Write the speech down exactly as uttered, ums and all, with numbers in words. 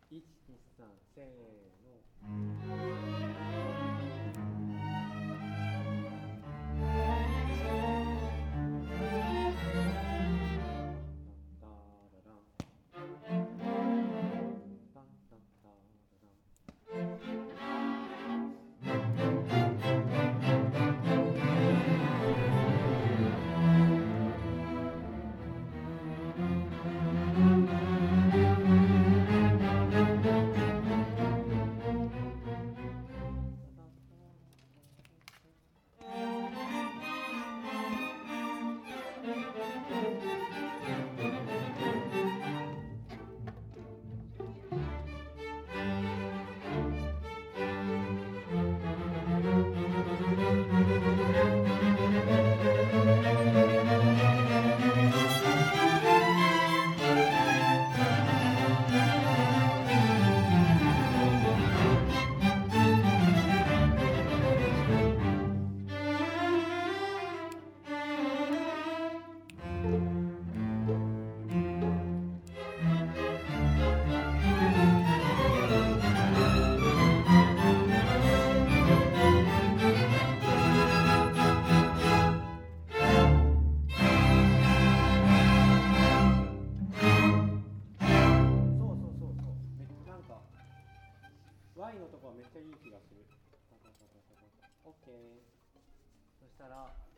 いち、に、さん、せーの。タラランタンタンタララン。Y のとこはめっちゃいい気がする。オッケー。そしたら